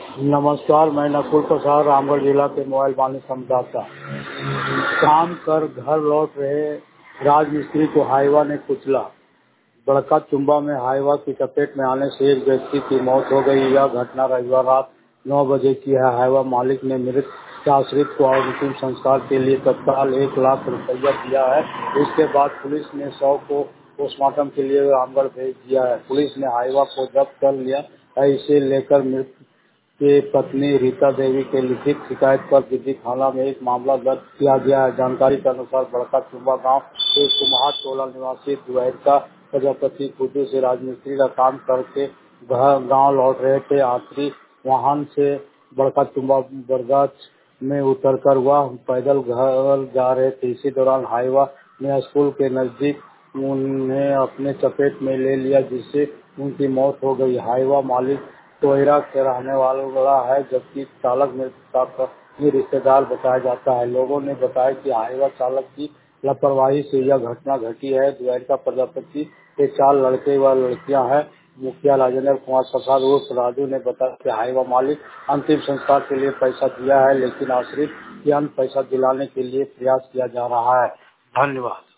नमस्कार, मैं नकुल प्रसाद रामगढ़ जिला के मोबाइल वाणिज्य संवाददाता। काम कर घर लौट रहे राजमिस्त्री को हाइवा ने कुचला। बड़का चुम्बा में हाइवा की चपेट में आने से एक व्यक्ति की मौत हो गई। यह घटना रविवार रात 9 बजे की है। हाइवा मालिक ने मृत के आश्रित को अंतिम संस्कार के लिए तत्काल 1 लाख रुपया दिया है। इसके बाद पुलिस ने शव को पोस्टमार्टम के लिए रामगढ़ भेज दिया है। पुलिस ने हाइवा को जब्त कर लिया है। इसे लेकर मृत के पत्नी रीता देवी के लिखित शिकायत पर गिद्दी थाना में एक मामला दर्ज किया गया है। जानकारी के अनुसार बड़का चुम्बा गांव के कुम्हार टोला निवासी द्वारिका प्रजापति खुद से राजमिस्त्री का काम करके गांव लौट रहे थे। आखिरी वाहन से बड़का चुम्बा बरगाछ में उतरकर वह पैदल घर जा रहे थे। इसी दौरान हाइवा ने स्कूल के नजदीक उन्हें अपने चपेट में ले लिया, जिससे उनकी मौत हो गई। हाइवा मालिक टोयरा के रहने वाला है, जबकि चालक मृतक का रिश्तेदार बताया जाता है। लोगों ने बताया कि हाइवा चालक की लापरवाही से यह घटना घटी है। द्वारिका प्रजापति के 4 लड़के व लड़कियां हैं। मुखिया राजेंद्र कुमार प्रसाद उर्फ राजू ने बताया कि हाइवा मालिक अंतिम संस्कार के लिए पैसा दिया है, लेकिन आश्रित की अन्य पैसा दिलाने के लिए प्रयास किया जा रहा है। धन्यवाद।